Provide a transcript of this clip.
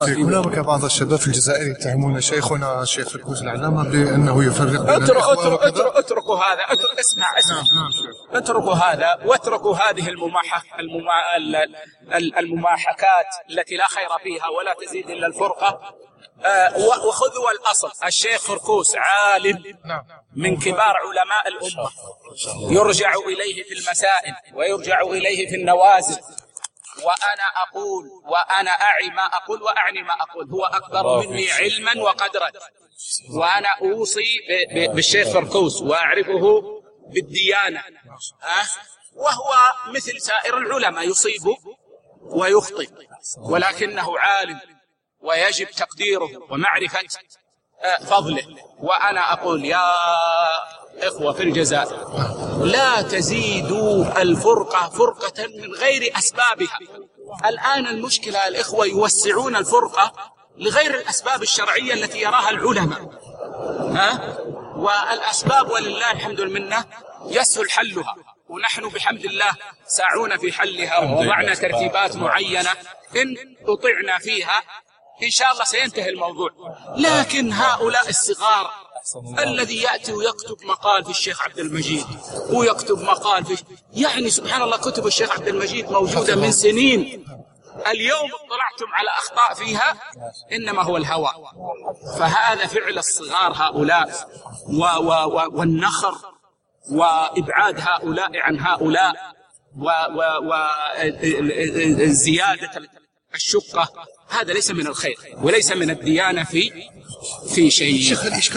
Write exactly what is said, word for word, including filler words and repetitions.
هناك بعض الشباب في الجزائر يتهمون شيخنا الشيخ فركوس العلامة بأنه يفرق بين اتركوا اتركوا اتركوا اتركوا هذا اترك اسمع اسمع نعم نعم اتركوا هذا واتركوا هذه المماحة المما... المماحكات التي لا خير فيها ولا تزيد إلا الفرقة. آه وخذوا الأصل. الشيخ فركوس عالم من كبار علماء الأمة، يرجع إليه في المسائل ويرجع إليه في النوازل، وأنا أقول وأنا أعي ما أقول وأعني ما أقول، هو أكبر مني علما وقدرا، وأنا أوصي بالشيخ فركوس وأعرفه بالديانة، أه؟ وهو مثل سائر العلماء يصيب ويخطئ، ولكنه عالم ويجب تقديره ومعرفة فضله. وأنا أقول يا إخوة في الجزائر لا تزيدوا الفرقة فرقة من غير أسبابها. الآن المشكلة الإخوة يوسعون الفرقة لغير الأسباب الشرعية التي يراها العلماء، ها؟ والأسباب ولله الحمد والمنة يسهل حلها، ونحن بحمد الله ساعون في حلها ووضعنا ترتيبات معينة إن أطعنا فيها إن شاء الله سينتهي الموضوع. لكن هؤلاء الصغار الذي يأتي ويكتب مقال في الشيخ عبد المجيد ويكتب مقال في يعني سبحان الله كتب الشيخ عبد المجيد موجودة من سنين، اليوم اطلعتم على أخطاء فيها إنما هو الهوى. فهذا فعل الصغار هؤلاء و و و والنخر وإبعاد هؤلاء عن هؤلاء وزيادة الشقة، هذا ليس من الخير وليس من الديانة في في شيء.